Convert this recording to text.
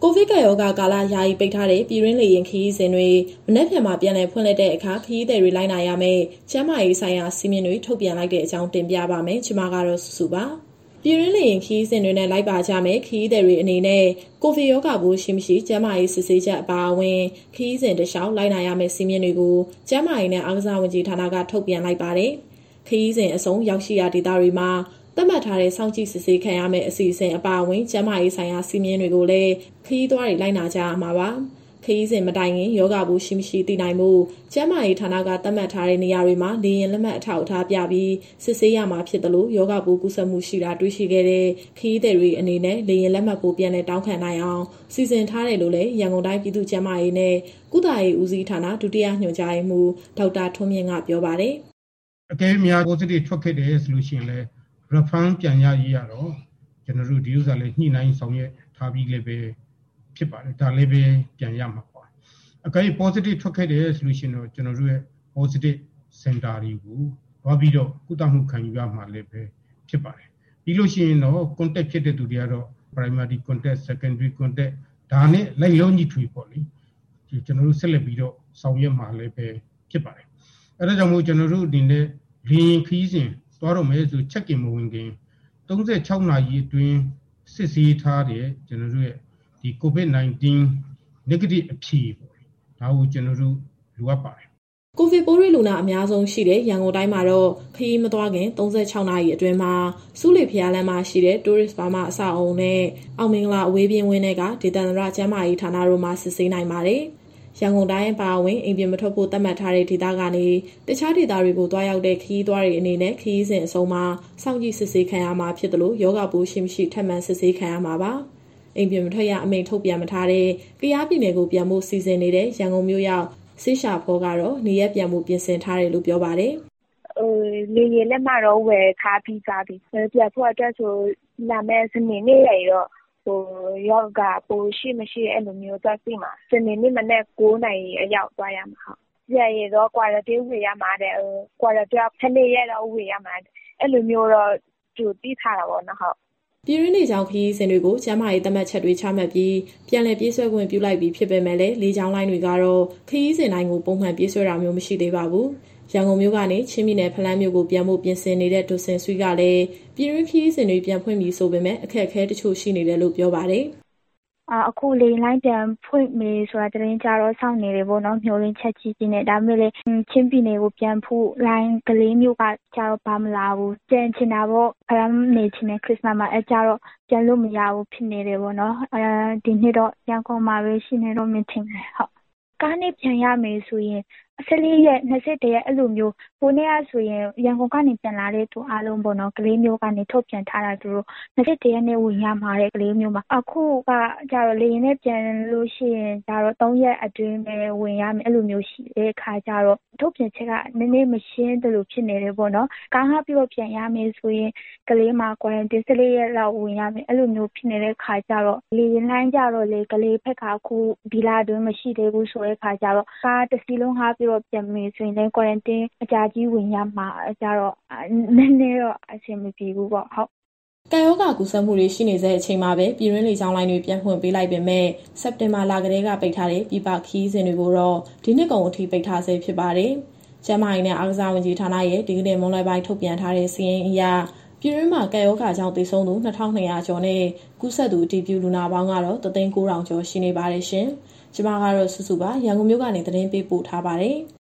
ကိုဗစ်ကပ်ရောဂါကာလယာယီပိတ်ထားတဲ့ပြည်တွင်းလေယာဉ်ခရီးစဉ်တွေမနက်ဖြန်မှာပြန်လည်ဖွင့်လှစ်တဲ့အခါခရီးသည်တွေလိုက်နာရမယ့်ကျန်းမာရေးဆိုင်ရာစည်းမျဉ်းတွေထုတ်ပြန်လိုက်တဲ့အကြောင်းတင်ပြပါမယ်။ကျွန်မကတော့စုစုပါ။ပြည်တွင်းလေယာဉ်ခရီးစဉ်တွေနဲ့လိုက်ပါကြမယ့်ခရီးသည်တွေအနေနဲ့ကိုဗစ်ရောဂါပိုးရှိမရှိကျန်းမာရေးစစ်ဆေးချက်အပါအဝင်ခရီးစဉ်တစ်လျှောက်လိုက်နာရမယ့်စည်းမျဉ်းတွေကိုကျန်းမာရေးနဲ့အားကစားဝန်ကြီးဌာနကထုတ်ပြန်လိုက်ပါတယ်။ခရီးစဉ်အစုံရောက်ရှိရာဒေသတွေမှာသတ်မှတ်ထားတဲ့စောင့်ကြည့်စစ်ဆေးခံရမယ့်အစီအစဉ်အပါအဝင်ကျန်းမာရေးဆိုင်ရာစည်းမျဉ်းတွေကိုလည်းခရီးသွားတွေလိုက်နာကြရမှာပါ။ခရီးစဉ်မတိုင်ခင်ယောဂဘူးရှိမရှိသိနိုင်မှုကျန်းမာရေးဌာနကသတ်မှတ်ထားတဲ့နေရာတွေမှာလေယာဉ်လက်မှတ်အထောက်အထားပြပြီးစစ်ဆေးရမှာဖြစ်တယ်လို့ယောဂဘူးကူးစက်မှုရှိတာတွေ့ရှိခဲ့တဲ့ခရီးသည်တွေအနေနဲ့လေယာဉ်လက်မှတ်ကိုပြန်လည်တောင်းခံနိုင်အောင်စီစဉ်ထားတယ်လို့လည်းရန်ကုန်တိုင်းပြည်သူ့ကျန်းမာရေးနဲ့ကုသရေးဦးစီးဌာနဒုတိယညွှန်ကြားရေးမှူးဒေါက်တာထွန်းမြင့်ကပြောပါတယ်။အကယ်များ positive ထွက်ခဲ့တယ်ဆိုလို့ရှိရင်လည်းrefund ပြန်ရရေးရတော့ကျွန်တော်တို့ဒီဥစ္စာလေးညှိနှိုင်းဆောင်ရွက်ထားပြီးလည်းပဲဖြစ်ပါတယ်ဒါလည်းပဲပြန်ရမှာပါအကယ် positive ထွက်ခဲ့တယ်ဆိုလို့ရှိရင်တော့ကျွန်တော်တို့ရဲ့ positive center တွေကိုသွားပြီးတော့ကုသမှုခံယူရမှာလည်းပဲဖြစ်ပါတယ်ပြီးလို့ရှိရင်တော့ contact ဖြစ်တဲ့သူတွေကတော့ primary contact secondary contact ဒါနဲ့လိုက်လုံးညီထွေပေါ့လေဒီကျွန်တော်တို့ဆက်လက်ပြီးတော့ဆောင်ရွက်မှာလည်းပဲဖြစ်ပါတယ်အဲဒါကြောင့်မို့ကျွန်တော်တို့ဒီနေ့လေယာဉ်ခရီးစဉ်သွားတော့မယ်ဆို check in မဝင်ခင်36နာရီအတွင်းစစ်ဆေးထားတဲ့ကျွန်တော်တို့ရဲ့ဒီ COVID-19 negative အဖြေပေါ့ဒါကိုကျွန်တော်တို့လိုအပ်ပါတယ်ကိုဗစ်ပိုးတွေလူနာအများဆုံးရှိတဲ့ရန်ကုန်တိုင်းမှာတော့ခရီးမသွားခင်36နာရီအတွင်းမှာစူးလေဖျားလမ်းမှာရှိတဲ့ tourist bar မှာအဆောက်အုံနဲ့အောင်မင်္ဂလာအဝေးပြေးဝင်းတွေကဒေသန္တရကျန်းမာရေးဌာနတို့မှာစစ်ဆေးနိုင်ပါတယ်ရန်ကုန်တိုင်းပါဝင်အိမ်ပြင်မထွက်ဖို့သတ်မှတ်ထားတဲ့ဒေသကနေတခြားဒေသတွေကိုတွားရောက်တဲ့ခရီးသွားတွေအနေနဲ့ခရီးစဉ်အဆုံးမှာစောင့်ကြည့်စစ်ဆေးခံရမှာဖြစ်တယ်လို့ယောဂပိုးရှိမရှိထပ်မံစစ်ဆေးခံရမှာပါအိမ်ပြင်မထွက်ရအမိန့်ထုတ်ပြန်မထားတဲ့ကယားပြည်နယ်ကိုပြန်ဖို့စီစဉ်နေတဲ့ရန်ကုန်မြို့ရောက်ဆေးရှာဖောကတော့နေရက်ပြန်ဖို့ပြင်ဆင်ထားတယ်လို့ပြောပါတယ်လေယာဉ်လက်မှတော့ဝယ်ထားပြီးသားပြီပြန်ဖို့အတွက်ဆိုလာမယ့်စနေနေ့ရတော့ယောဂပိုးရှိမရှိအဲ့လိုမျိုးသွားသိမှာစနေနေ့မနေ့9နာရီအရောက်သွားရမှာဟုတ်ကြရတော့ quarantine ဝေရမှာတဲ့quarantine 7ရက်တော့ဝေရမှာအဲ့လိုမျိုးတော့ကြိုသိထားတာပေါ့နော်ဟုတ်ပြည်ရင်းလေကြောင်းခရီးစဉ်တွေကိုကျန်းမာရေးသတ်မှတ်ချက်တွေချမှတ်ပြီးပြန်လည်ပြေးဆွဲခွင့်ပြုလိုက်ပြီးဖြစ်ပေမဲ့လည်းလေကြောင်းလိုင်းတွေကတော့ခရီးစဉ်တိုင်းကိုပုံမှန်ပြေးဆွဲတာမျိုးမရှိသေးပါဘူးရန်ကုန်မြို့ကနေချင်းပြည်နယ်ဖလန်းမြို့ကိုပြန်ဖို့ပြင်ဆင်နေတဲ့ဒိုစင်ဆွီကလည်းပြည်ရင်းခရီးစဉ်တွေပြန်ဖွင့်ပြီးဆိုပေမဲ့အခက်အခဲတချို့ရှိနေတယ်လို့ပြောပါတယ်အခုလေလိုင်းပြန်ဖွင့်မေးဆိုတာတရင်ကြတော့စောင့်နေတယ်ပေါ့နော်မျိုးရင်းချက်ကြီးနဲ့ဒါပေမဲ့လည်းချင်းပြည်နယ်ကိုပြန်ဖို့လိုင်းကလေးမျိုးကကြတော့ဘာမလာဘူးကြံချင်တာပေါ့ဖလန်းနေချင်တဲ့ခရစ်စမတ်မှာအဲကြတော့ပြန်လို့မရဘူးဖြစ်နေတယ်ပေါ့နော်ဒီနှစ်တော့ရန်ကုန်မှာပဲရှိနေတော့မြင်ထင်တယ်ဟုတ်ကားနဲ့ပြန်ရမယ်ဆိုရင်14ရက်21ရက်အဲ့လိုမျိုးကိုနေ့ကဆိုရင်ရန်ကုန်ကနေပြန်လာတဲ့သူအားလုံးပေါ့နော်ကလေးမျိုးကနေထုတ်ပြန်ထားတာသူတို့21ရက်နဲ့ဝင်ရမှာတဲ့ကလေးမျိုးမှာအခုကကြတော့လေရင်နဲ့ပြန်လို့ရှိရင်ကြတော့3ရက်အတွင်းပဲဝင်ရမယ်အဲ့လိုမျိုးရှိတဲ့အခါကြတော့ထုတ်ပြန်ချက်ကနည်းနည်းမရှင်းတယ်လို့ဖြစ်နေတယ်ပေါ့နော်ကားငှားပြီးတော့ပြန်ရမယ်ဆိုရင်ကလေးမှာ quarantine 14ရက်လောက်ဝင်ရမယ်အဲ့လိုမျိုးဖြစ်နေတဲ့ခါကြတော့လေရင်လိုင်းကြတော့လေကလေးဖက်ကအခုဒီလာအတွင်းမရှိသေးဘူးဆိုတဲ့ခါကြတော့ကားတစ်စီးလုံးငှားပြီးတော့ပြန်မယ်ဆိုရင်လည်း quarantine အကြာကြီးဝင်ရမှာကြတော့နည်းနည်းတော့အဆင်မပြေဘူးပေါ့ဟုတ်ကရောဂါကူးစက်မှုတွေရှိနေတဲ့အချိန်မှာပဲပြည်တွင်းလေကြောင်းလိုင်းတွေပြန်ဖွင့်ပေးလိုက်ပေမဲ့စက်တင်ဘာလကတည်းကပိတ်ထားတဲ့ပြည်ပခရီးစဉ်တွေကိုတော့ဒီနှစ်ကုန်အထိပိတ်ထားဆဲဖြစ်ပါတယ်။ကျန်းမာရေးနဲ့အားကစားဝန်ကြီးဌာနရဲ့ဒီကနေ့မွန်းလွဲပိုင်းထုတ်ပြန်ထားတဲ့စာရင်းအရပြည်တွင်းမှာကရောဂါကြောင့်သေဆုံးသူ2200ကျော်နဲ့ကူးစက်သူအတည်ပြုလူနာပေါင်းကတော့3,900ကျော်ရှိနေပါတယ်ရှင်။ကျွန်မကတော့စုစုပါရန်ကုန်မြို့ကနေသတင်းပေးပို့ထားပါတယ်။